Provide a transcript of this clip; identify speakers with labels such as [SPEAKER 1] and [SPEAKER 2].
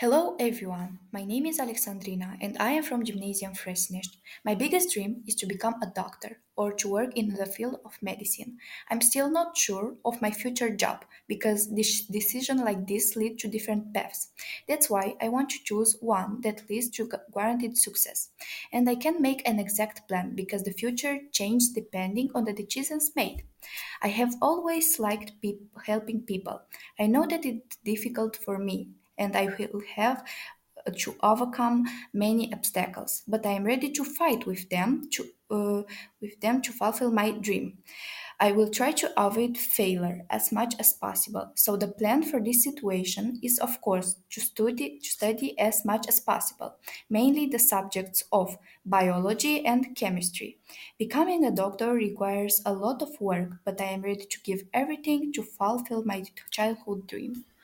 [SPEAKER 1] Hello everyone, my name is Alexandrina and I am from Gymnasium Fresnest. My biggest dream is to become a doctor or to work in the field of medicine. I'm still not sure of my future job because this decision like this lead to different paths. That's why I want to choose one that leads to guaranteed success. And I can make an exact plan because the future changes depending on the decisions made. I have always liked helping people. I know that it's difficult for me and I will have to overcome many obstacles, but I am ready to fight with them to fulfill my dream. I will try to avoid failure as much as possible. So the plan for this situation is of course to study as much as possible, mainly the subjects of biology and chemistry. Becoming a doctor requires a lot of work, but I am ready to give everything to fulfill my childhood dream.